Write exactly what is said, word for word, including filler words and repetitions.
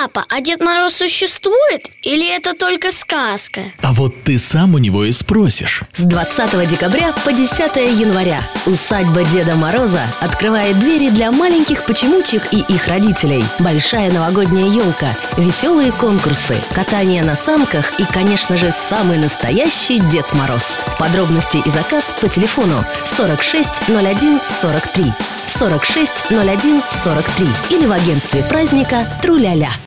Папа, а Дед Мороз существует или это только сказка? А вот ты сам у него и спросишь. С двадцатого декабря по десятое января усадьба Деда Мороза открывает двери для маленьких почемучек и их родителей. Большая новогодняя елка, веселые конкурсы, катание на санках и, конечно же, самый настоящий Дед Мороз. Подробности и заказ по телефону сорок шесть ноль один сорок три, сорок шесть ноль один сорок три или в агентстве праздника Тру-ля-ля.